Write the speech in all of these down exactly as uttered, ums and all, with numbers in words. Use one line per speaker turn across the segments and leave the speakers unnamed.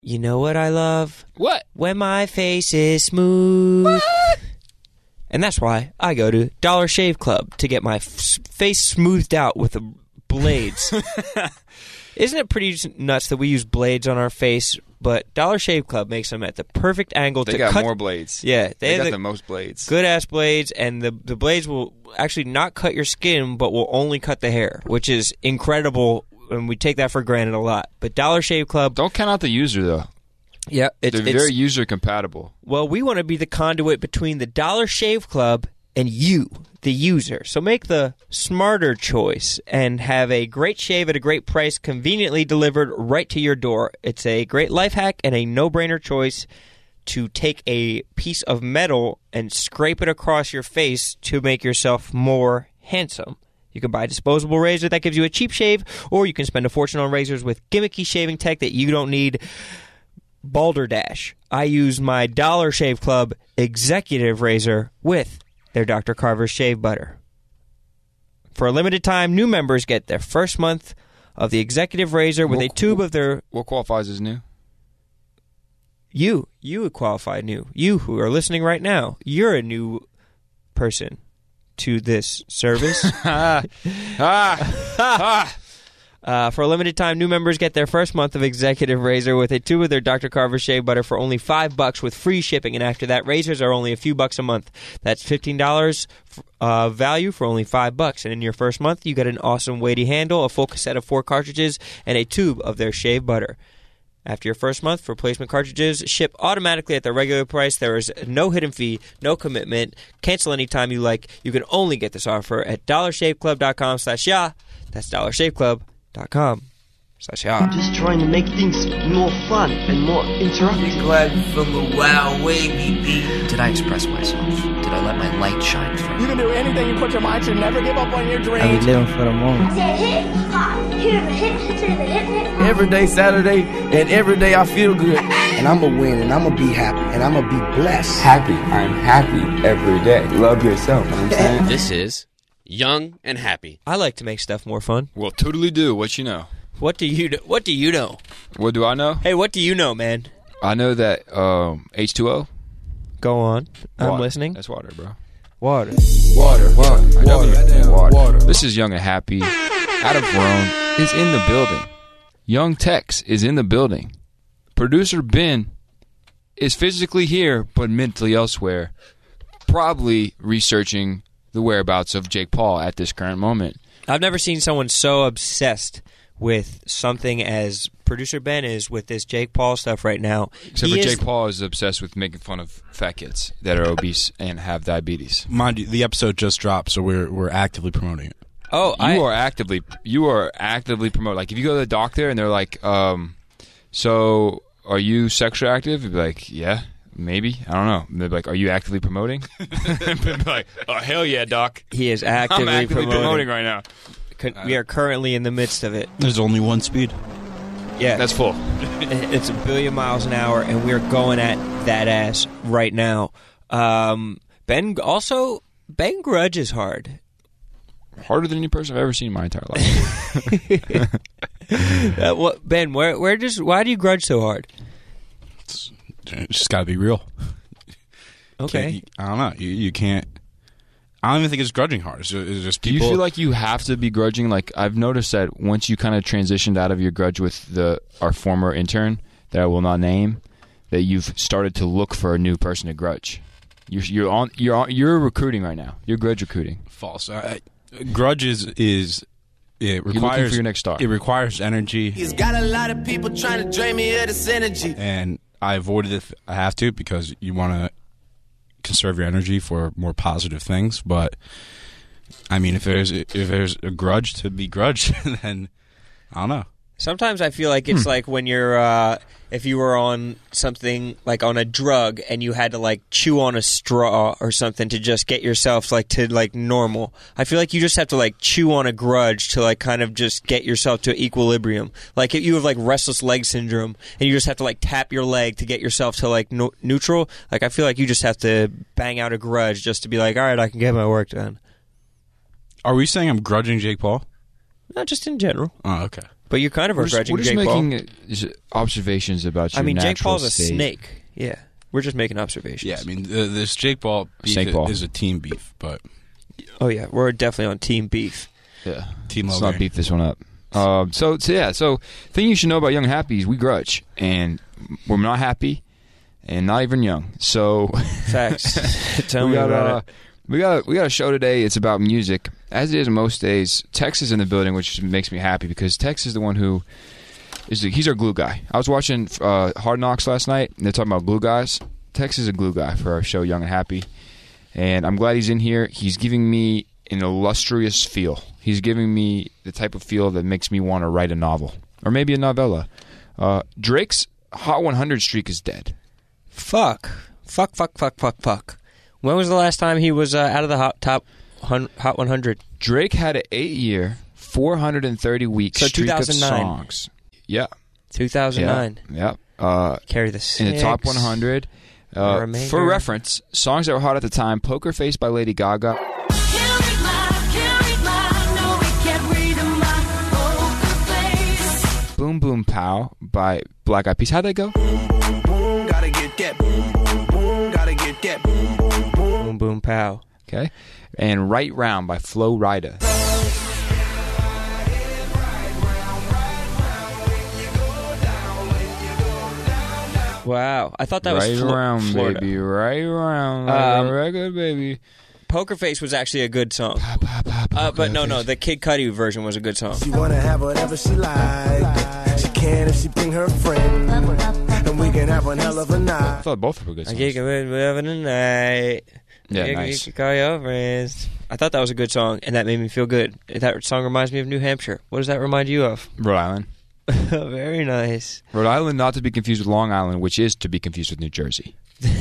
You know what I love?
What?
When my face is smooth.
What?
And that's why I go to Dollar Shave Club to get my f- face smoothed out with the blades. Isn't it pretty nuts that we use blades on our face, but Dollar Shave Club makes them at the perfect angle
they
to
got
cut.
more blades.
Yeah, they,
they got
the,
the most blades.
Good-ass blades, and the, the blades will actually not cut your skin, but will only cut the hair, which is incredible, and we take that for granted a lot. But Dollar Shave Club...
Don't count out the user, though.
Yeah, it's,
They're
it's,
very user-compatible.
Well, we want to be the conduit between the Dollar Shave Club and you, the user. So make the smarter choice and have a great shave at a great price conveniently delivered right to your door. It's a great life hack and a no-brainer choice to take a piece of metal and scrape it across your face to make yourself more handsome. You can buy a disposable razor that gives you a cheap shave, or you can spend a fortune on razors with gimmicky shaving tech that you don't need. Balderdash. I use my Dollar Shave Club executive razor with their Doctor Carver's shave butter. For a limited time, new members get their first month of the executive razor with
What-
a tube of their...
What qualifies as new?
You. You would qualify new. You who are listening right now. You're a new person to this service.
ah, ah, ah.
Uh, for a limited time, new members get their first month of executive razor with a tube of their Doctor Carver shave butter for only five bucks with free shipping. And after that, razors are only a few bucks a month. That's fifteen dollars uh, value for only five bucks. And in your first month, you get an awesome weighty handle, a full cassette of four cartridges, and a tube of their shave butter. After your first month, replacement cartridges ship automatically at their regular price. There is no hidden fee, no commitment. Cancel anytime you like. You can only get this offer at dollarshaveclub.com slash yeah. That's dollarshaveclub. Dot com slash yeah.
Just trying to make things more fun and more interactive.
Glad from a wild wavy beat. Did I express myself? Did I let my light shine through?
You can do anything you put your mind to. Never give up on your
I
dreams.
be living for the moment.
I said hip hop, hip hip to the hip hip.
Every day Saturday, and every day I feel good.
And I'm going to win, and I'm going to be happy, and I'm going to be blessed.
Happy. I'm happy every day. Love yourself, you know what I'm saying?
This is Young and Happy.
I like to make stuff more fun.
Well, totally do. What you know?
What do you do? What do you know?
What do I know?
Hey, what do you know, man?
I know that um, H two O.
Go on. I'm
Water.
listening.
That's water, bro.
Water.
Water. Water. I know
Water.
you- water.
Water.
This is Young and Happy. Adam Verone is in the building. Young Tex is in the building. Producer Ben is physically here, but mentally elsewhere, probably researching the whereabouts of Jake Paul at this current moment.
I've never seen someone so obsessed with something as producer Ben is with this Jake Paul stuff right now.
Except
He
for
is-
Jake Paul is obsessed with making fun of fat kids that are obese and have diabetes.
Mind you, the episode just dropped, so we're we're actively promoting it.
Oh,
You
I,
are actively you are actively promoting. Like if you go to the doctor and they're like, um, so are you sexually active? You'd be like, yeah, maybe. I don't know. And they'd be like, are you actively promoting? They'd be like, oh hell yeah, doc.
he is actively,
I'm actively
promoting.
promoting right now.
Con- we are currently in the midst of it.
There's only one speed.
Yeah,
That's full.
it's a billion miles an hour, and we're going at that ass right now. Um, Ben also Ben grudges hard.
Harder than any person I've ever seen in my entire life.
Uh, what, Ben? Where where does why do you grudge so hard?
It's, it's just got to be real.
Okay,
Can't- I don't know. You, you can't. I don't even think it's grudging hard. It's just, it's just
Do you
people.
feel like you have to be grudging? Like I've noticed that once you kind of transitioned out of your grudge with the our former intern that I will not name, that you've started to look for a new person to grudge. You're you're on you're on, you're recruiting right now. You're grudge recruiting.
false? I, I, grudge is is it
looking
requires
for your next star.
It requires energy,
He's got a lot of people trying to drain me of this energy.
and I avoided it. If I have to because you want to conserve your energy for more positive things. But I mean, if there's if there's a grudge to be grudged, then I don't know.
sometimes I feel like it's like when you're uh, if you were on something like on a drug and you had to like chew on a straw or something to just get yourself like to like normal. I feel like you just have to like chew on a grudge to like kind of just get yourself to equilibrium. Like if you have like restless leg syndrome and you just have to like tap your leg to get yourself to like no- neutral. Like I feel like you just have to bang out a grudge just to be like, all right, I can get my work done.
Are we saying I'm grudging Jake Paul?
Not just in general.
Oh, okay.
But you're kind of
we're just,
begrudging
we're just
Jake Paul.
making uh, observations about your
I mean, Jake
natural
Paul's a
state.
snake. Yeah. We're just making observations.
Yeah, I mean, uh, this Jake Paul beef
Snake Paul.
is a team beef, but
Oh, yeah. We're definitely on team beef.
Yeah.
Team
Let's
Logan.
not beat this one up. Um, so, so, yeah, so thing you should know about Young and Happy is we grudge. And we're not happy and not even young. So
Facts. Tell
we
me
got,
about
uh,
it.
we got we got a show today. It's about music. As it is most days, Tex is in the building, which makes me happy because Tex is the one who is the, he's our glue guy. I was watching uh, Hard Knocks last night, and they're talking about glue guys. Tex is a glue guy for our show, Young and Happy. And I'm glad he's in here. He's giving me an illustrious feel. He's giving me the type of feel that makes me want to write a novel. Or maybe a novella. Uh, Drake's Hot one hundred streak is dead.
Fuck. Fuck, fuck, fuck, fuck, fuck. When was the last time he was uh, out of the hot, top hun- Hot one hundred?
Drake had an eight-year, four hundred thirty week
So
streak
two
of
thousand nine.
songs. Yeah.
two thousand nine.
Yeah. yeah. Uh,
Carry the
in the top one hundred. Uh,
remainder.
for reference, songs that were hot at the time, Poker Face by Lady Gaga. Boom Boom Pow by Black Eyed Peas. How'd that go?
Boom, boom, boom, gotta get that. Boom, boom, boom, gotta get that. Boom, boom, boom.
Boom, boom, pow.
Okay. And Right Round by Flo Rida.
Wow. I thought that
right
was Flo-
around,
Florida.
baby. Right around. Like
Um,
a record, baby.
Poker Face was actually a good song.
Pa, pa, pa,
Uh,
Poker
but no,
Face.
no, the Kid Cudi version was a good song.
She wanna have whatever she like. She can if she bring her friend. And we can have one hell of a
I
night.
thought both were good
I
songs.
get it whatever tonight.
Yeah,
you,
nice.
You can call your friends. I thought that was a good song, and that made me feel good. That song reminds me of New Hampshire. What does that remind you of?
Rhode Island.
Very nice.
Rhode Island, not to be confused with Long Island, which is to be confused with New Jersey.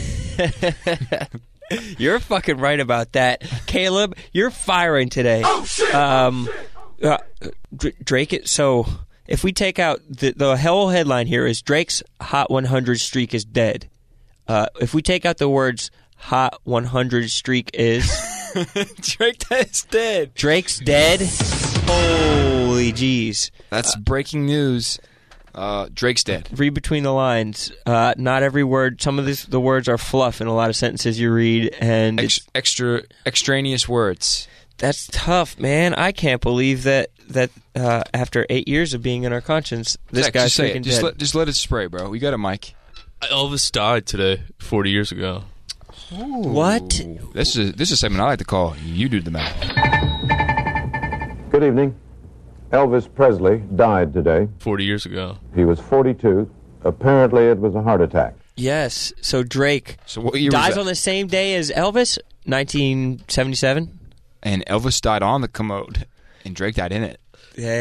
You're fucking right about that. Caleb, you're firing today. Oh, shit. Um, uh, D- Drake, it, so if we take out, the, the whole headline here is Drake's Hot one hundred streak is dead. Uh, if we take out the words Hot one hundred streak is...
Drake is dead.
Drake's dead? Holy jeez.
That's breaking news. Uh, Drake's dead.
Read between the lines. Uh, not every word. Some of this, the words are fluff in a lot of sentences you read, and
Ex- extra extraneous words.
that's tough, man. I can't believe that that uh, after eight years of being in our conscience, this
Zach,
guy's
just say
freaking
it. Just
dead.
let, just let it spray, bro. We got a mic.
Elvis died today, forty years ago.
What?
Ooh. This is a, this is a segment I like to call "You Do the Math."
Good evening. Elvis Presley died today.
forty years ago.
He was forty-two. Apparently, it was a heart attack.
Yes. So Drake
So what year
dies
was that?
on the same day as Elvis, nineteen seventy-seven.
And Elvis died on the commode, and Drake died in it.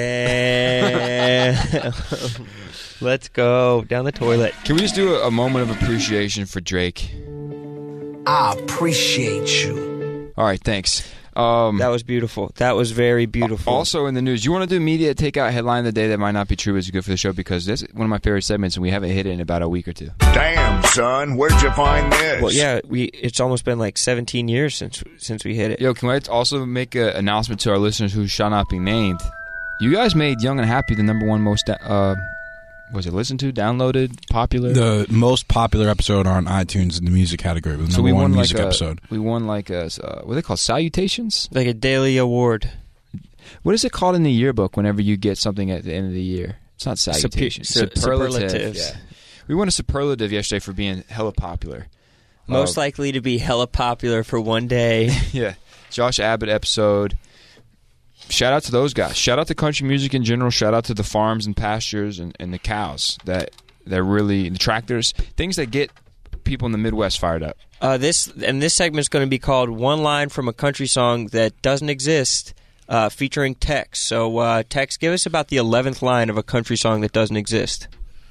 Yeah. Let's go down the toilet.
Can we just do a, a moment of appreciation for Drake?
I appreciate you.
All right, thanks. Um,
That was beautiful. That was very beautiful.
Also in the news, you want to do media takeout headline of the day that might not be true, but is good for the show because this is one of my favorite segments, and we haven't hit it in about a week or two.
Damn, son, where'd you find this?
Well, yeah, we. It's almost been like seventeen years since since we hit it.
Yo, can I also make an announcement to our listeners who shall not be named? You guys made Young and Happy the number one most, uh, was it listened to, downloaded, popular?
The most popular episode on iTunes in the music category was the
so
number
we
one
won
music
like a,
episode.
We won like a, uh, what are they called, salutations?
Like a daily award.
What is it called in the yearbook whenever you get something at the end of the year? It's not salutations.
Supe- su- superlatives.
Yeah. We won a superlative yesterday for being hella popular.
Most
uh,
likely to be hella popular for one day.
Yeah. Josh Abbott episode. Shout out to those guys. Shout out to country music in general. Shout out to the farms and pastures and, and the cows that that really, the tractors, things that get people in the Midwest fired up.
Uh, this and this segment is going to be called "One Line from a Country Song That Doesn't Exist," uh, featuring Tex. So, uh, Tex, give us about the eleventh line of a country song that doesn't exist.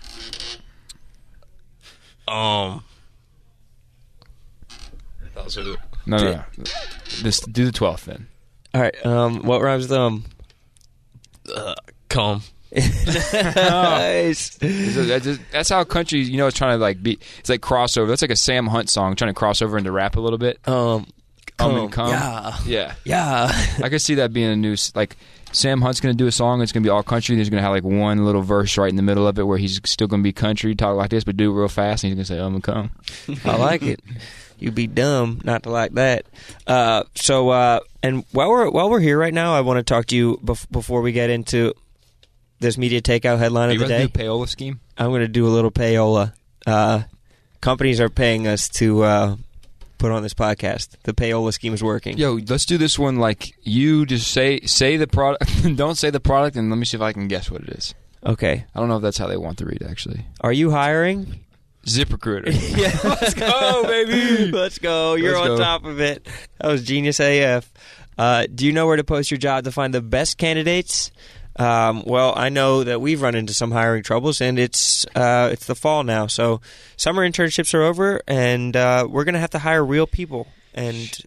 Um. That was it.
No, no, no. This, do the twelfth then.
All right. Um, what rhymes with um?
Uh, come.
Nice.
That's, that's how country, you know, is trying to like be. It's like crossover. That's like a Sam Hunt song trying to cross over into rap a little bit.
Um,
Come
come.
and come.
Yeah.
Yeah.
Yeah.
I could see that being a new, like, Sam Hunt's going to do a song. It's going to be all country. There's going to have like one little verse right in the middle of it where he's still going to be country, talk like this, but do it real fast. And he's going to say, I'm going to come.
I like it. You'd be dumb not to like that. Uh, so, uh, and while we're while we're here right now, I want to talk to you bef- before we get into this media takeout headline
Are
of
you
the
about
day.
to do payola scheme?
I'm going to do a little payola. Uh, companies are paying us to uh, put on this podcast. The payola scheme is working.
Yo, let's do this one like you just say say the product. Don't say the product, and let me see if I can guess what it is.
Okay.
I don't know if that's how they want to read, actually.
Are you hiring?
ZipRecruiter.
Yeah, let's go, baby. Let's go. You're
Let's
on
go.
top of it. That was genius A F. Uh, do you know where to post your job to find the best candidates? Um, well, I know that we've run into some hiring troubles, and it's uh, it's the fall now. So summer internships are over, and uh, we're going to have to hire real people. And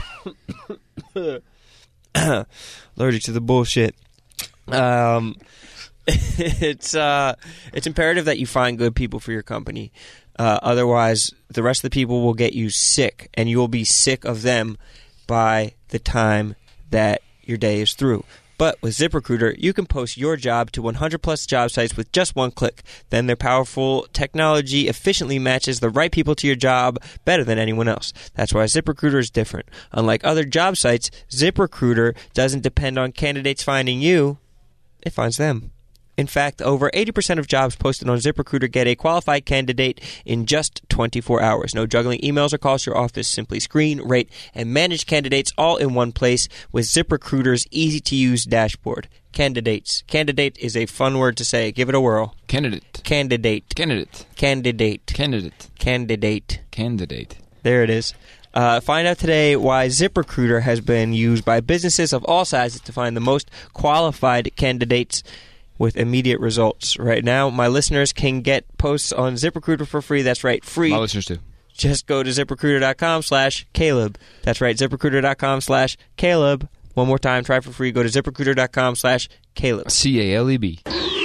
allergic to the bullshit. Um, it's uh, it's imperative that you find good people for your company. Uh, otherwise, the rest of the people will get you sick, and you will be sick of them by the time that your day is through. But with ZipRecruiter, you can post your job to one hundred plus job sites with just one click. Then their powerful technology efficiently matches the right people to your job better than anyone else. That's why ZipRecruiter is different. Unlike other job sites, ZipRecruiter doesn't depend on candidates finding you. It finds them. In fact, over eighty percent of jobs posted on ZipRecruiter get a qualified candidate in just twenty-four hours. No juggling emails or calls to your office. Simply screen, rate, and manage candidates all in one place with ZipRecruiter's easy-to-use dashboard. Candidates. Candidate is a fun word to say. Give it a whirl.
Candidate.
Candidate.
Candidate.
Candidate.
Candidate.
Candidate.
Candidate.
There it is. Uh, find out today why ZipRecruiter has been used by businesses of all sizes to find the most qualified candidates with immediate results. Right now, my listeners can get posts on ZipRecruiter for free. That's right, free.
My listeners too.
Just go to ZipRecruiter.com slash Caleb. That's right, ZipRecruiter.com slash Caleb. One more time, try for free. Go to ZipRecruiter.com slash Caleb.
C A L E B.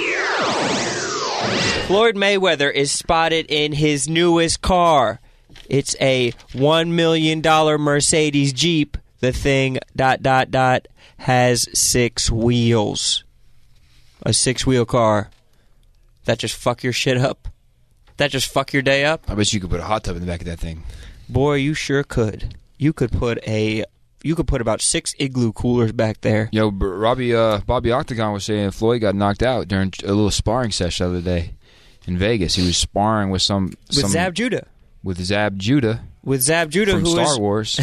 Floyd Mayweather is spotted in his newest car. It's a one million dollars Mercedes Jeep. The thing, dot, dot, dot, has six wheels. A six-wheel car. That just fuck your shit up? That just fuck your day up?
I bet you could put a hot tub in the back of that thing.
Boy, you sure could. You could put a... You could put about six igloo coolers back there.
Yo, Robbie, uh, Bobby Octagon was saying Floyd got knocked out during a little sparring session the other day in Vegas. He was sparring with some...
With
some,
Zab Judah.
With Zab Judah.
With Zab Judah,
from
who
Star
is...
Wars.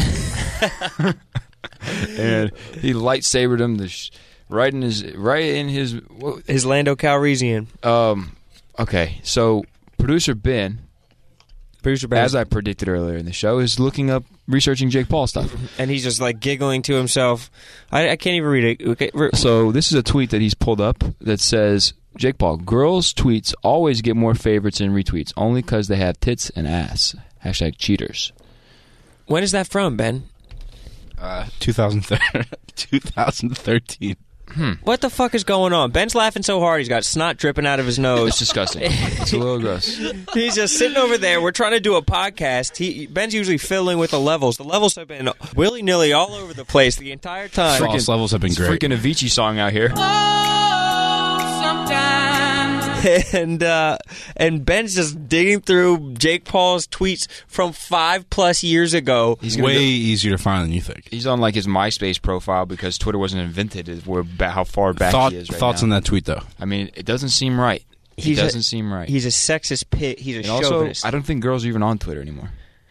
And he lightsabered him the sh- right in his... Right in his... What?
His Lando Calrissian.
Um, okay, so producer Ben...
Producer Ben.
As I predicted earlier in the show, is looking up, researching Jake Paul stuff.
And he's just like giggling to himself. I, I can't even read it. Okay, re-
so this is a tweet that he's pulled up that says, Jake Paul, girls' tweets always get more favorites and retweets, only because they have tits and ass. Hashtag cheaters.
When is that from, Ben?
Uh, two thousand thirteen.
Hmm.
What the fuck is going on? Ben's laughing so hard he's got snot dripping out of his nose.
It's disgusting. It's a little gross.
He's just sitting over there. We're trying to do a podcast. He Ben's usually fiddling with the levels. The levels have been willy-nilly all over the place the entire time.
False levels have been
it's
great.
Freaking Avicii song out here.
Oh, sometimes. And, uh, and Ben's just digging through Jake Paul's tweets from five plus years ago.
He's way go- easier to find than you think.
He's on like his MySpace profile because Twitter wasn't invented. Where how far back
Thought,
he is right
Thoughts
now.
on that tweet, though?
I mean, it doesn't seem right. He
He's
doesn't
a,
seem right.
He's a sexist pit. He's a
and
chauvinist.
Also, I don't think girls are even on Twitter anymore.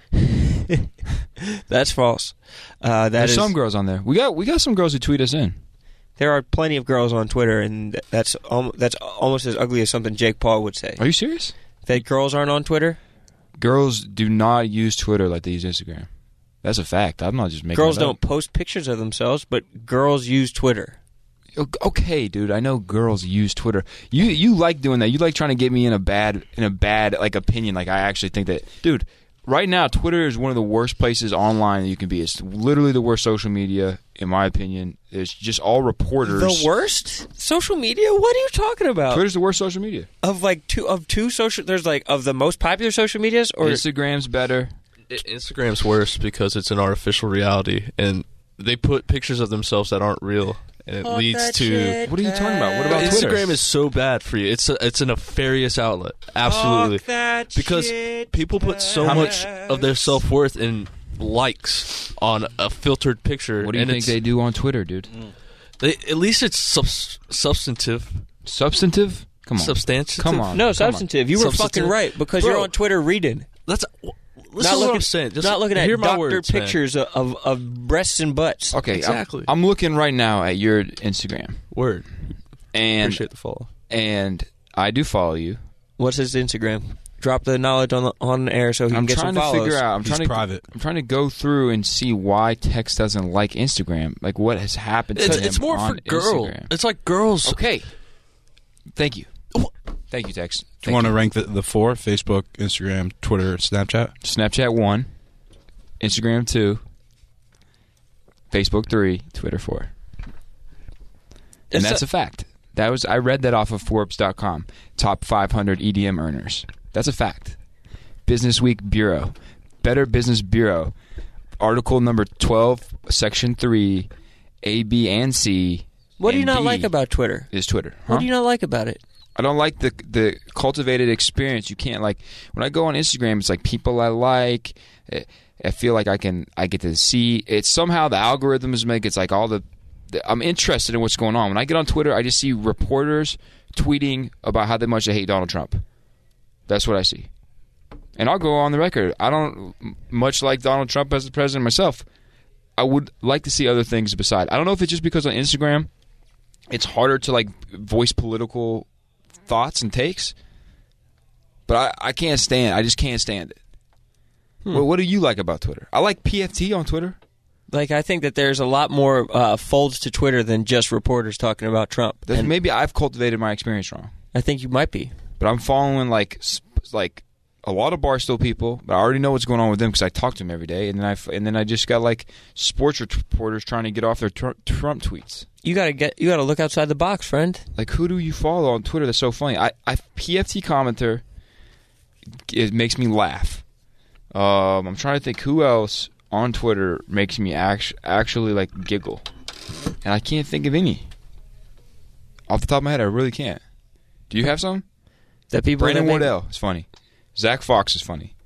That's false. Uh, that
There's
is,
some girls on there. We got we got some girls who tweet us in.
There are plenty of girls on Twitter, and that's al- that's almost as ugly as something Jake Paul would say.
Are you serious?
That girls aren't on Twitter?
Girls do not use Twitter like they use Instagram. That's a fact. I'm not just making
Girls
it up.
don't post pictures of themselves, but girls use Twitter.
Okay, dude. I know girls use Twitter. You you like doing that. You like trying to get me in a bad in a bad like opinion. Like I actually think that, dude. Right now, Twitter is one of the worst places online that you can be. It's literally the worst social media, in my opinion. It's just all reporters.
The worst social media? What are you talking about?
Twitter's the worst social media.
Of like two of two social. There's like of the most popular social medias, or
Instagram's better.
Instagram's worse because it's an artificial reality, and they put pictures of themselves that aren't real. and it
Talk
leads
that
to.
shit,
What are you talking about? What about
Instagram
Twitter?
is so bad for you. It's a, it's a nefarious outlet. Absolutely.
Talk that
Because
shit,
people put so
Tess.
much of their self-worth in likes on a filtered picture.
What do you
and
think
it's,
they do on Twitter, dude?
they, at least it's subs- substantive.
Substantive? Come on.
Substantive?
Come on.
No,
Come
substantive. You were
Substantive.
fucking right because
Bro.
you're on Twitter reading.
That's listen
not
to
looking,
what I'm saying. Just
not looking at
hear my
doctor
words, man.
pictures of, of, of breasts and butts.
Okay, I'm-
Exactly.
I'm, looking right now at your Instagram,
Word.
and
Appreciate the follow.
and I do follow you.
What's his Instagram? Drop the knowledge on the on air so he can
I'm
get
trying
some
to
follows.
figure out. I'm
He's
trying to
private.
I'm trying to go through and see why Tex doesn't like Instagram. Like what has happened to
It's,
him
it's more
on
for girls.
Instagram.
It's like girls.
Okay. Thank you. Thank you, Tex.
Do you
Thank
want to rank the, the four? Facebook, Instagram, Twitter, Snapchat?
Snapchat one, Instagram two, Facebook three, Twitter four. And
It's
that's
a-
a fact. That was I read that off of Forbes dot com. Top five hundred E D M earners. That's a fact. Business Week Bureau, Better Business Bureau, article number twelve, section three, A, B, and C.
What do you
and
not
D
like about Twitter?
Is Twitter?
What
Huh?
do you not like about it?
I don't like the the cultivated experience. You can't like when I go on Instagram. It's like people I like. I feel like I can I get to see. It's somehow the algorithms make it's like all the, the. I'm interested in what's going on. When I get on Twitter, I just see reporters tweeting about how much they hate Donald Trump. That's what I see, and I'll go on the record. I don't much like Donald Trump as the president myself. I would like to see other things beside. I don't know if it's just because on Instagram, it's harder to like voice political thoughts and takes, but I, I can't stand I just can't stand it.
Hmm.
Well, what do you like about Twitter? I like P F T on Twitter.
Like, I think that there's a lot more uh, folds to Twitter than just reporters talking about Trump.
There's-
And
maybe I've cultivated my experience wrong,
I think you might be.
but I'm following like s- like a lot of Barstool people. But I already know what's going on with them because I talk to them every day, and then I f- and then I just got like sports reporters trying to get off their tr- Trump tweets.
You gotta get. You gotta look outside the box, friend.
Like, who do you follow on Twitter that's so funny? I, I P F T commenter, it makes me laugh. Um, I'm trying to think who else on Twitter makes me act- actually, like, giggle. And I can't think of any. Off the top of my head, I really can't. Do you have some?
That people
Brandon
that make-
Wardell is funny. Zach Fox is funny.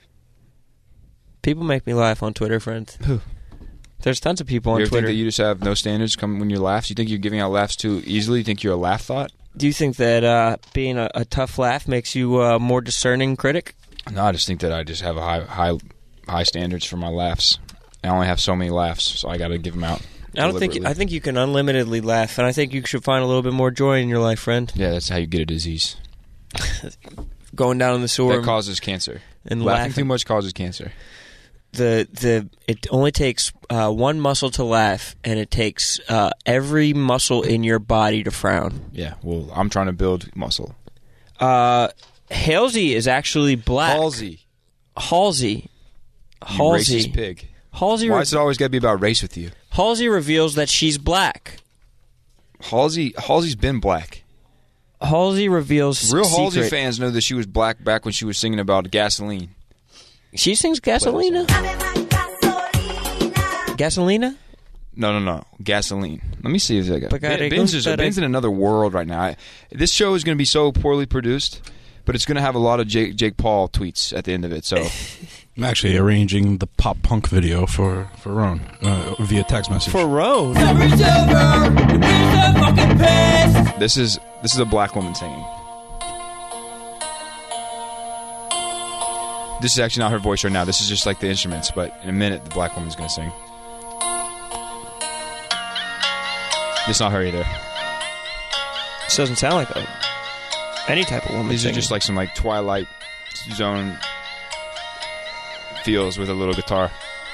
People make me laugh on Twitter, friend.
Who?
There's tons of people on
you ever
Twitter.
think that you just have no standards come when you laughs? You think you're giving out laughs too easily? You think you're a laugh thought?
Do you think that uh, being a, a tough laugh makes you a more discerning critic?
No, I just think that I just have a high, high, high standards for my laughs. I only have so many laughs, so I got to give them out.
I don't think. I think you can unlimitedly laugh, and I think you should find a little bit more joy in your life, friend.
Yeah, that's how you get a disease.
Going down in the sewer
That causes cancer.
and
Laughing
laughing.
too much causes cancer.
The the it only takes uh, one muscle to laugh, and it takes uh, every muscle in your body to frown.
Yeah, well, I'm trying to build muscle.
Uh, Halsey is actually black.
Halsey.
Halsey.
You
Halsey.
racist pig.
Halsey.
Why
Re-
does it always got to be about race with you?
Halsey reveals that she's black.
Halsey, Halsey's been black.
Halsey reveals
Real
secret.
Halsey fans know that she was black back when she was singing about gasoline.
She sings Gasolina? Gasolina?
No, no, no. Gasoline. Let me see if I got
Pagare
Ben's, is,
gustaré.
Ben's in another world right now. I, this show is going to be so poorly produced, but it's going to have a lot of Jake, Jake Paul tweets at the end of it. So
I'm actually arranging the pop punk video for, for Ron uh, via text message.
For Roan?
this is this is a black woman singing. This is actually not her voice right now. This is just like the instruments, but in a minute the black woman's going to sing. It's not her either.
This doesn't sound like a, any type of woman.
These
singing.
are just like some like Twilight Zone feels with a little guitar.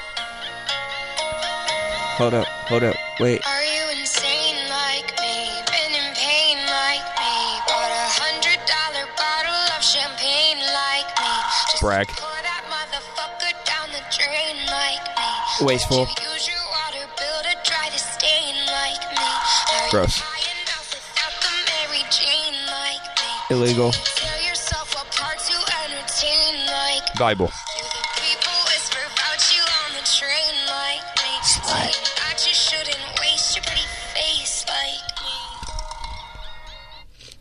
Hold up, hold up, wait.
Are you insane like me? Been in pain like me? Bought a hundred dollar bottle of champagne like me? Just
Brag.
pour that motherfucker down the drain like me?
Wasteful.
Did you use your water bill to dry the stain like me? Are
Gross.
you high enough without the Mary Jane like me?
Illegal.
Tear yourself apart to entertain like me?
Bible.
Do the people whisper about you on the train like me? Saying that you shouldn't waste your pretty face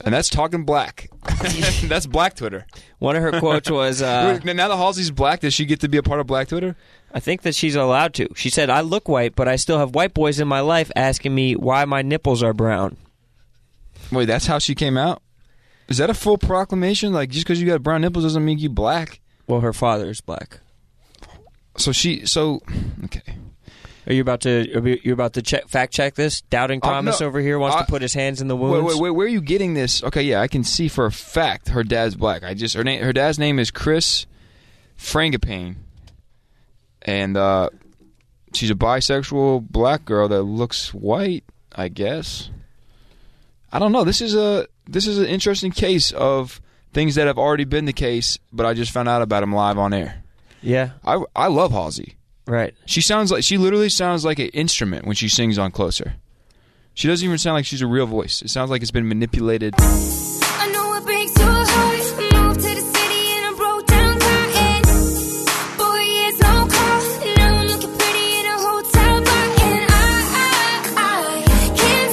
And that's talking black. That's black Twitter.
One of her quotes was... Uh,
now that Halsey's black, does she get to be a part of black Twitter?
I think that she's allowed to. She said, I look white, but I still have white boys in my life asking me why my nipples are brown.
Wait, that's how she came out? Is that a full proclamation? Like, just because you got brown nipples doesn't make you black?
Well, her father is black.
So she... So... Okay.
Are you about to are you about to check, fact check this? Doubting Thomas
uh, no,
over here wants
I,
to put his hands in the wounds.
Wait, wait, wait, where are you getting this? Okay, yeah, I can see for a fact her dad's black. I just her name, her dad's name is Chris Frangipane, and uh, she's a bisexual black girl that looks white. I guess. I don't know. This is a this is an interesting case of things that have already been the case, but I just found out about them live on air.
Yeah,
I I love Halsey.
Right.
She sounds like she literally sounds like an instrument when she sings on Closer. She doesn't even sound like she's a real voice. It sounds like it's been manipulated.
I know it breaks your heart. I moved to the city and I broke down crying. Four years, no call. Now I'm looking pretty in a hotel bar. And I, I, I can't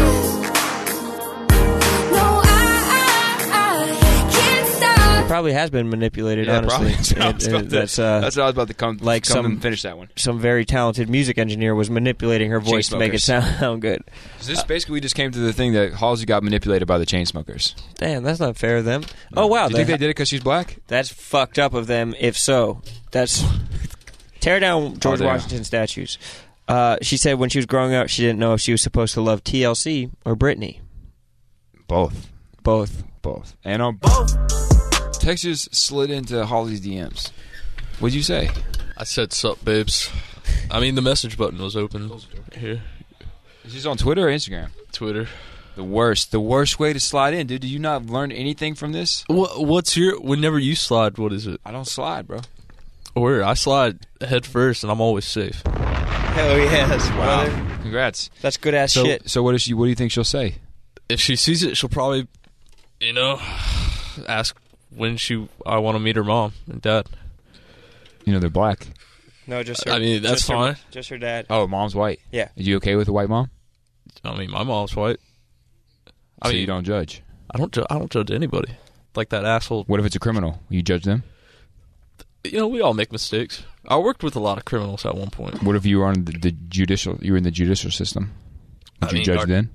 stop. No, I, I, I can't stop.
It probably has been manipulated,
Yeah,
honestly.
Probably.
It, it, that's, uh,
that's what I was about to come,
like
come
some,
and finish that one.
Some very talented music engineer was manipulating her voice to make it sound good.
So this basically we just came to the thing that Halsey got manipulated by the Chainsmokers.
Damn, that's not fair of them. No. Oh, wow.
Do you think they did it because she's black?
That's fucked up of them, if so. That's... Tear down George
oh,
Washington statues. Uh, she said when she was growing up, she didn't know if she was supposed to love T L C or Britney.
Both.
Both.
Both. And on both. Texas slid into Holly's D Ms. What'd you say?
I said, sup, babes. I mean, the message button was open here.
Is this on Twitter or Instagram?
Twitter.
The worst. The worst way to slide in, dude. Did you not learn anything from this?
What, what's your... Whenever you slide, what is it?
I don't slide, bro.
Or I slide head first, and I'm always safe.
Hell yes, brother.
Wow. Congrats.
That's good-ass
so,
shit.
So what, is she, what do you think she'll say?
If she sees it, she'll probably, you know, ask when she I want to meet her mom and dad.
You know, they're black.
No, just her.
I mean, that's
just
fine.
Her, just her dad.
Oh, mom's white.
Yeah.
Are you okay with a white mom?
I mean, my mom's white. I
so
mean,
you don't judge?
I don't. Ju- I don't judge anybody. Like that asshole.
What if it's a criminal? You judge them?
You know, we all make mistakes. I worked with a lot of criminals at one point.
What if you were on the, the judicial? You were in the judicial system. Would
I
you
mean,
judge
are,
then?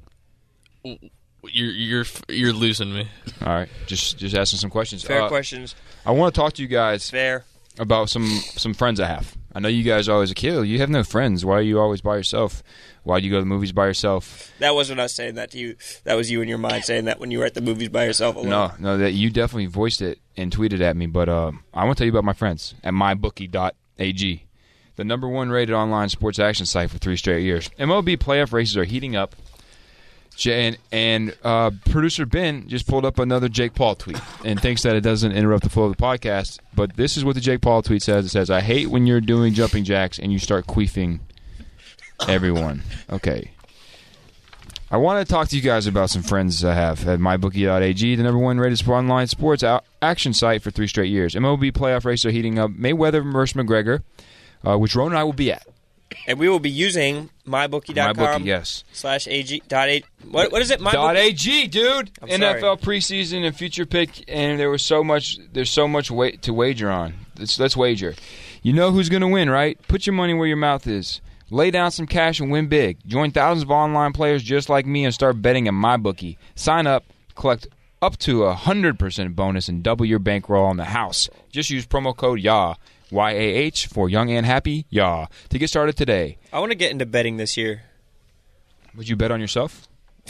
You're you're you're losing me.
All right, just just asking some questions.
Fair
uh,
questions.
I want to talk to you guys.
Fair.
About some some friends I have. I know you guys are always a kid. You have no friends. Why are you always by yourself? Why do you go to the movies by yourself?
That wasn't us saying that to you. That was you in your mind saying that when you were at the movies by yourself alone.
No, no, that you definitely voiced it and tweeted at me. But uh, I want to tell you about my friends at my bookie dot a g, the number one rated online sports action site for three straight years. M L B playoff races are heating up. And, and uh, producer Ben just pulled up another Jake Paul tweet and thinks that it doesn't interrupt the flow of the podcast. But this is what the Jake Paul tweet says. It says, I hate when you're doing jumping jacks and you start queefing everyone. Okay. I want to talk to you guys about some friends I have at my bookie dot a g, the number one rated online sports action site for three straight years. M L B playoff races are heating up. Mayweather versus McGregor, uh, which Ron and I will be at.
And we will be using my bookie dot com
MyBookie, yes.
slash AG dot A. What, what is it? My
dot A G, dude.
I'm
N F L
sorry.
preseason and future pick, and there was so much. There's so much weight to wager on. Let's, let's wager. You know who's going to win, right? Put your money where your mouth is. Lay down some cash and win big. Join thousands of online players just like me and start betting at MyBookie. Sign up, collect up to a hundred percent bonus, and double your bankroll on the house. Just use promo code Y A H. Y A H for young and happy, yeah, to get started today.
I want to get into betting this year.
Would you bet on yourself?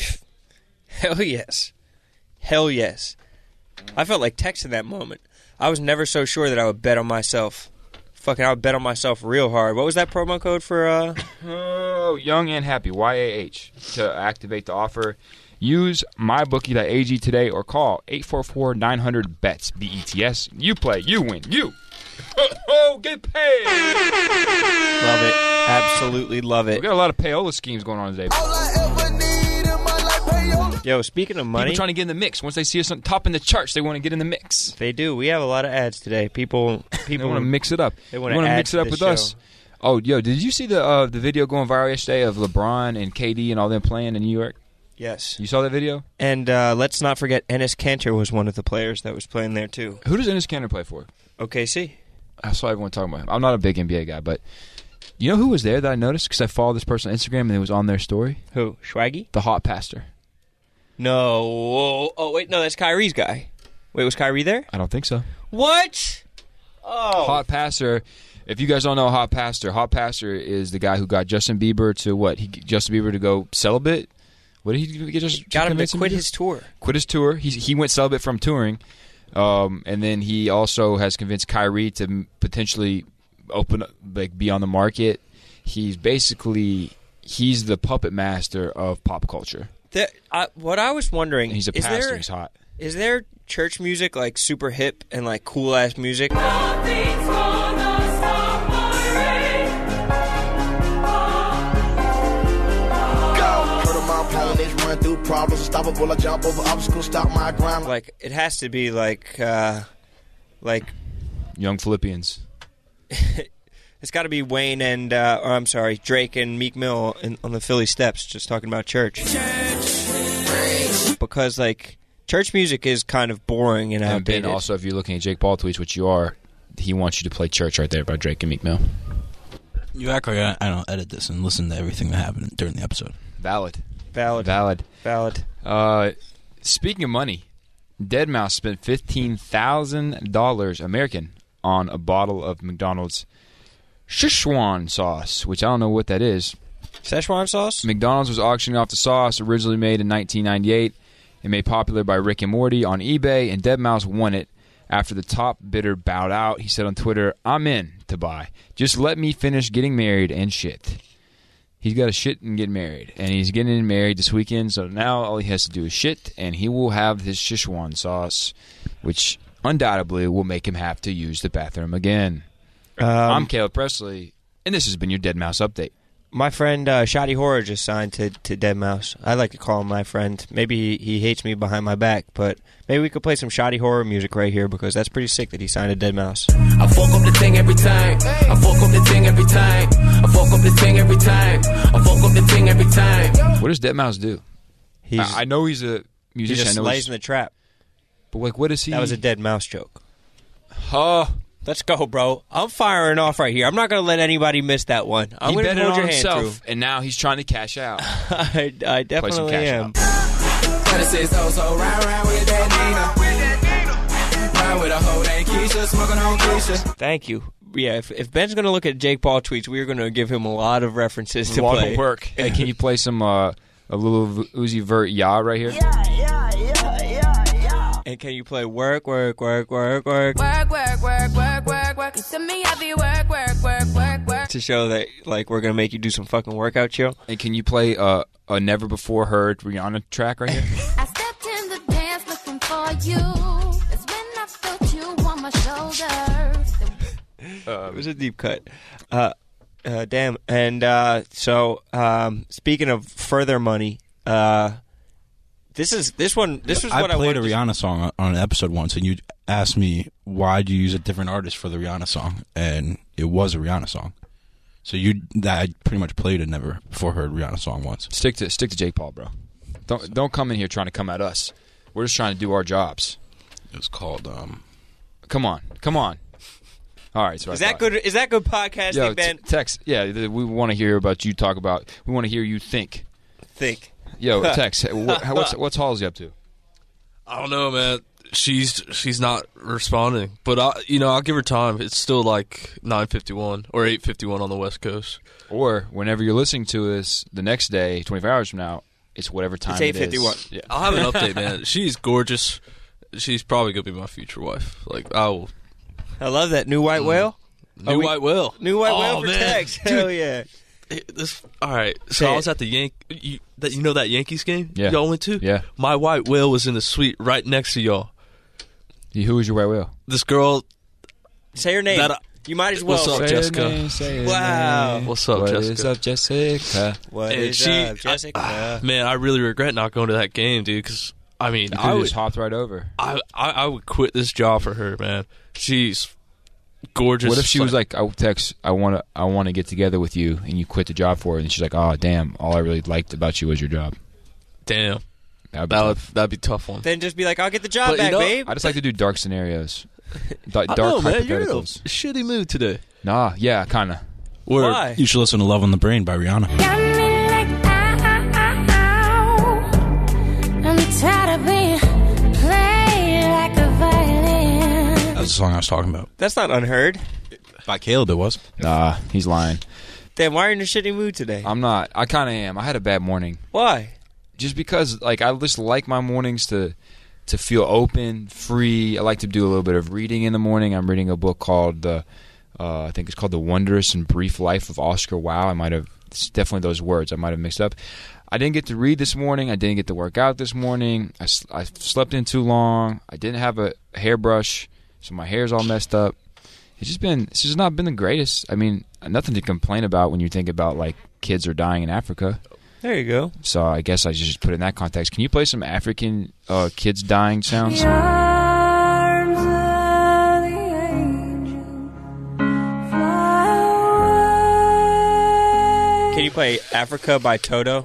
Hell yes. Hell yes. I felt like Tex in that moment. I was never so sure that I would bet on myself. Fucking, I would bet on myself real hard. What was that promo code for? Uh...
Oh, young and happy, Y A H, to activate the offer. Use my bookie dot a g today or call eight four four, nine hundred, B E T S, B E T S. You play, you win, you. Oh, get paid!
Love it. Absolutely love it.
We got a lot of payola schemes going on today.
Yo, speaking of money,
people trying to get in the mix. Once they see us on top in the charts, they want to get in the mix.
They do. We have a lot of ads today. People, people
they want to mix it up.
They want
to
to
mix it up with
show.
us. Oh, yo, did you see the uh, the video going viral yesterday of LeBron and K D and all them playing in New York?
Yes.
You saw that video?
And uh, let's not forget Enes Kanter was one of the players that was playing there, too.
Who does Enes Kanter play for?
O K C.
I saw everyone talking about him. I'm not a big N B A guy, but you know who was there that I noticed? Because I followed this person on Instagram and it was on their story.
Who? Schwaggy?
The hot pastor.
No. Oh, oh, wait, no, that's Kyrie's guy. Wait, was Kyrie there?
I don't think so.
What? Oh.
Hot pastor. If you guys don't know Hot Pastor, Hot Pastor is the guy who got Justin Bieber to what? He Justin Bieber to go celibate. What did he get? Just
got him to quit his tour.
Quit his tour. He he went celibate from touring, um, and then he also has convinced Kyrie to potentially open, like, be on the market. He's basically he's the puppet master of pop culture.
The, uh, what I was wondering,
and he's a
is
pastor.
There,
he's hot.
Is there church music like super hip and like cool ass music?
Nothing's gonna stop my rain.
Go! Hurt my opponents, run through problems, unstoppable. I jump over obstacles, stop my grind.
Like, it has to be like, uh, like...
Young Philippians.
It's got to be Wayne and, uh, or I'm sorry, Drake and Meek Mill in, on the Philly steps just talking about church. Church. Because, like... Church music is kind of boring and outdated.
And also, if you're looking at Jake Paul tweets, which you are, he wants you to play Church right there by Drake and Meek Mill.
You act like I, I don't edit this and listen to everything that happened during the episode.
Valid.
Valid.
Valid.
Valid.
Uh, speaking of money, deadmau five spent fifteen thousand dollars American on a bottle of McDonald's Szechuan sauce, which I don't know what that is.
Szechuan sauce?
McDonald's was auctioning off the sauce, originally made in nineteen ninety-eight. It made popular by Rick and Morty on eBay, and deadmau five won it. After the top bidder bowed out, he said on Twitter, "I'm in to buy. Just let me finish getting married and shit." He's got to shit and get married, and he's getting married this weekend, so now all he has to do is shit, and he will have his Szechuan sauce, which undoubtedly will make him have to use the bathroom again. Um, I'm Caleb Presley, and this has been your deadmau five update.
My friend uh, Shoddy Horror just signed to, to deadmau five. I like to call him my friend. Maybe he, he hates me behind my back, but maybe we could play some Shoddy Horror music right here because that's pretty sick that he signed to deadmau five.
I fuck up the thing every time. I fuck up the thing every time. I fuck up the thing every time. I fuck up the thing every time.
What does deadmau five do?
He's,
I, I know he's a musician.
He just
I know
lays in the trap.
But like, what is he?
That was a dead mouse joke.
Huh.
Let's go, bro. I'm firing off right here. I'm not going to let anybody miss that one. I'm
he
going to
bet
hold
it
your
on
hand
himself,
through.
and now he's trying to cash out.
I, I definitely am. Thank you. Yeah, if, if Ben's going to look at Jake Paul tweets, we're going to give him a lot of references to
a lot
play.
of work. Hey, can you play some uh, a little Uzi Vert "Ya" right here?
Yeah, yeah, yeah, yeah, yeah.
And can you play work, work, work, work, work?
Work, work, work, work, work, work. You send me happy work, work, work, work, work.
To show that, like, we're going to make you do some fucking workout chill.
And can you play uh, a never before heard Rihanna track right here?
I stepped in the dance looking for you. That's when I felt you on my shoulder.
Uh, it was a deep cut. Uh, uh, damn. And uh, so, um, speaking of further money, uh, this is this one. This was
I
what I
played
wanted
a Rihanna song on, on an episode once, and you asked me why do you use a different artist for the Rihanna song, and it was a Rihanna song. So you, that I pretty much played a never before heard Rihanna song once.
Stick to stick to Jake Paul, bro. Don't don't come in here trying to come at us. We're just trying to do our jobs.
It was called. Um,
come on, come on. All right, so
is that good? Is that good podcasting,
Yo,
Ben?
T- text, yeah. We want to hear about you talk about. We want to hear you think.
Think.
Yo, text. what, what's what's Halsey up to?
I don't know, man. She's she's not responding, but I, you know, I'll give her time. It's still like nine fifty-one or eight fifty-one on the West Coast.
Or whenever you're listening to this, the next day, twenty-four hours from now, it's whatever time
it's
it
eight fifty-one.
is. Yeah.
I'll have an update, man. She's gorgeous. She's probably gonna be my future wife. Like I will.
I love that new white whale.
New
we,
white whale.
New white
oh,
whale for
man.
text.
Dude,
Hell yeah.
This all right. So
Say
I
it.
was at the Yank. You, that you know that Yankees game.
Yeah.
Y'all went to.
Yeah.
My white whale was in the suite right next to y'all.
Who was your white whale?
This girl.
Say her name.
That I,
you might as well.
What's up,
say
Jessica?
Name, say
wow.
Name.
What's up,
what
Jessica?
What's up, Jessica?
What
and
is
she,
up, Jessica?
I, man, I really regret not going to that game, dude. Because I mean,
You
I would
just hopped right over.
I, I I would quit this job for her, man. She's gorgeous.
What if she was like, "I text, I want to, I want to get together with you," and you quit the job for her, and she's like, "Oh, damn! All I really liked about you was your job."
Damn.
That'd be,
That would,
tough.
that'd be a tough one.
Then just be like, I'll get the job
But you
back,
know-
babe.
I just like to do dark scenarios. Da-
I
dark
know, man. You're in a
hypotheticals.
shitty mood today.
Nah, yeah, kind of.
Why?
You should listen to Love on the Brain by Rihanna.
Got me like, ow, I'm tired of being played like a violin.
That's the song I was talking about.
That's not unheard.
By Caleb, it was.
Nah, he's lying.
Damn, why are you in a shitty mood today?
I'm not. I kind of am. I had a bad morning.
Why?
Just because, like, I just like my mornings to to feel open, free. I like to do a little bit of reading in the morning. I'm reading a book called the, uh, I think it's called The Wondrous and Brief Life of Oscar Wilde. I might have, it's definitely those words I might have mixed up. I didn't get to read this morning. I didn't get to work out this morning. I, s- I slept in too long. I didn't have a hairbrush, so my hair's all messed up. It's just been, it's just not been the greatest. I mean, nothing to complain about when you think about, like, kids are dying in Africa.
There you go.
So I guess I should just put it in that context. Can you play some African uh, kids dying sounds?
The arms of the angel fly away.
Can you play Africa by Toto?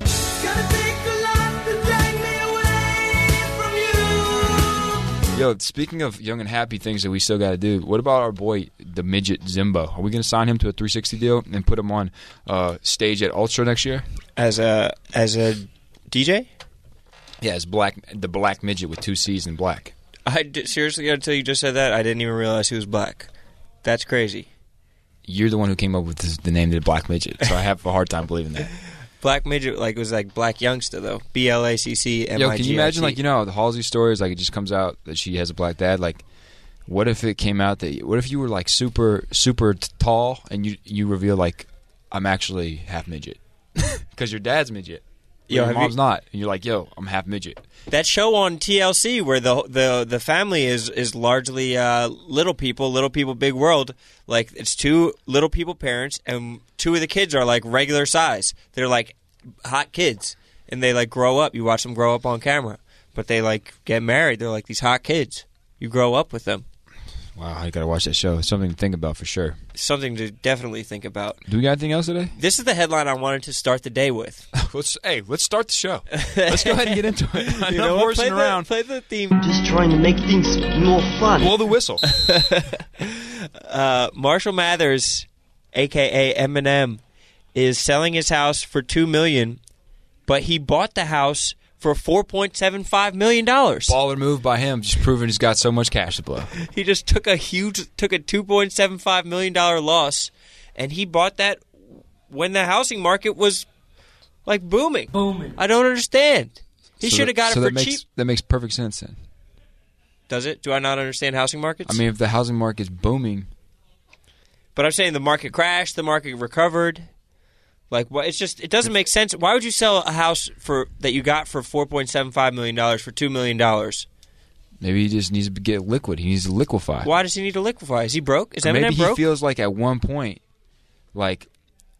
Yo, speaking of young and happy things that we still got to do, what about our boy, the midget Zimbo? Are we going to sign him to a three sixty deal and put him on uh, stage at Ultra next year?
As a as a D J?
Yeah, as black, the black midget with two C's in black.
I did, seriously, until you just said that, I didn't even realize he was black. That's crazy.
You're the one who came up with this, the name of the black midget, so I have a hard time believing that.
Black midget, like, was like black youngster, though. B L A C C M I G I T.
Yo, can you imagine, like, you know, the Halsey stories, like, it just comes out that she has a black dad. Like, what if it came out that, what if you were, like, super, super t- tall and you you reveal, like, I'm actually half midget? Because your dad's midget.
Yo,
Your
have
mom's
you-
not. And you're like, yo, I'm half midget.
That show on T L C where the the the family is is largely uh, little people, little people, big world. Like, it's two little people parents, and two of the kids are like regular size. They're like hot kids, and they like grow up. You watch them grow up on camera, but they like get married. They're like these hot kids. You grow up with them.
Wow, I gotta watch that show. It's something to think about for sure.
Something to definitely think about.
Do we got anything else today?
This is the headline I wanted to start the day with.
let's hey, let's start the show. Let's go ahead and get into it.
You
Enough
know what?
horsing
Play the,
around.
play the theme.
Just trying to make things more fun.
Blow the whistle.
uh, Marshall Mathers, a k a. Eminem, is selling his house for two million dollars, but he bought the house for four point seven five million dollars.
Baller move by him, just proving he's got so much cash to blow.
He just took a huge, took a two point seven five million dollars loss, and he bought that when the housing market was like booming. Booming. I don't understand. He
So
should have
that-
got
so
it for
that makes,
cheap.
That makes perfect sense then.
Does it? Do I not understand housing markets?
I mean, if the housing market's booming,
But I'm saying the market crashed, the market recovered. Like, what? It's just, it doesn't make sense. Why would you sell a house for that you got for four point seven five million dollars for two million dollars?
maybe he just needs to get liquid. He needs to liquefy.
Why does he need to liquefy? Is he broke? Is
Or
Eminem
maybe he
broke?
feels like at one point, like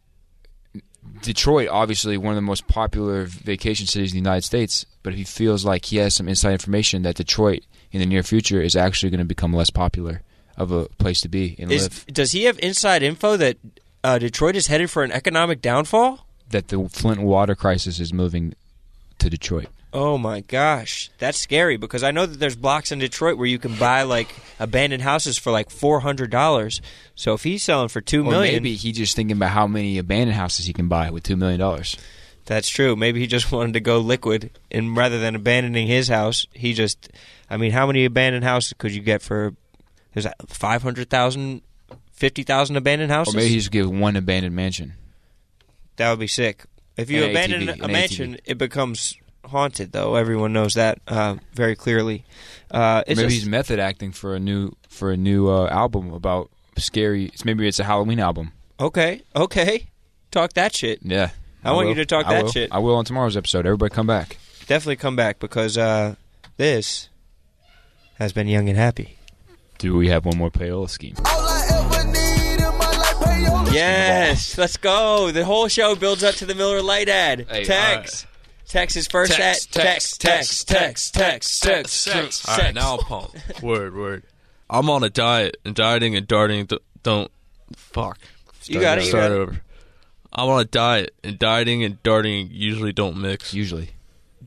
Detroit, obviously one of the most popular vacation cities in the United States, but he feels like he has some inside information that Detroit in the near future is actually going to become less popular of a place to be and
Is,
live.
does he have inside info that uh, Detroit is headed for an economic downfall?
That the Flint water crisis is moving to Detroit.
Oh my gosh, that's scary because I know that there's blocks in Detroit where you can buy like abandoned houses for like four hundred dollars. So if he's selling for two
Or
million,
maybe he's just thinking about how many abandoned houses he can buy with two million dollars.
that's true. Maybe he just wanted to go liquid, and rather than abandoning his house, he just, I mean, how many abandoned houses could you get for? There's five hundred thousand, fifty thousand abandoned houses.
Or maybe he just give one abandoned mansion.
That would be sick. If you
An
abandon
A T V,
a
an
mansion,
A T V.
it becomes haunted, though. Everyone knows that uh, very clearly. Uh,
Or
it's
maybe
just-
he's method acting for a new for a new uh, album about scary. It's maybe it's a Halloween album.
okay, okay. Talk that shit.
Yeah,
I, want
will.
you to talk
I
that
will.
shit.
I will on tomorrow's episode. Everybody come back.
Definitely come back because uh, this has been Young and Happy.
Do we have one more payola scheme?
Yes, let's go. The whole show builds up to the Miller Lite ad.
Hey,
Text. Text is first
Text,
at text, text, text, text, text, text.
All right, now I'm pumped. Word, word. I'm on a diet, and dieting and darting d- don't. Fuck.
You got it, you
Start
got it.
over. I'm on a diet, and dieting and darting usually don't mix.
Usually,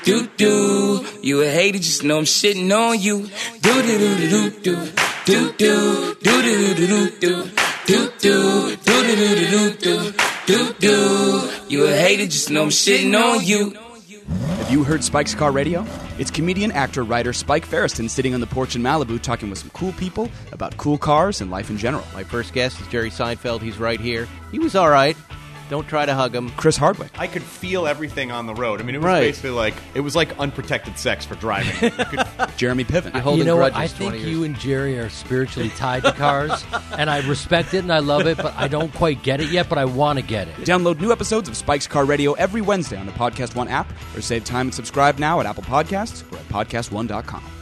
do do. You a hater, just know I'm shitting on you. Do do do do do do do do do do do do do do do do do do do do. You a hater, just know I'm shitting on you.
Have you heard Spike's Car Radio? It's comedian, actor, writer Spike Ferriston sitting on the porch in Malibu talking with some cool people about cool cars and life in general.
My first guest is Jerry Seinfeld. He's right here. He was all right. Don't try to hug him.
Chris Hardwick.
I could feel everything on the road. I mean, it was
Right.
basically like it was like unprotected sex for driving. You could-
Jeremy Piven.
You know what? I think you and Jerry are spiritually tied to cars, and I respect it and I love it, but I don't quite get it yet, but I want to get it.
Download new episodes of Spike's Car Radio every Wednesday on the Podcast One app, or save time and subscribe now at Apple Podcasts or at podcast one dot com.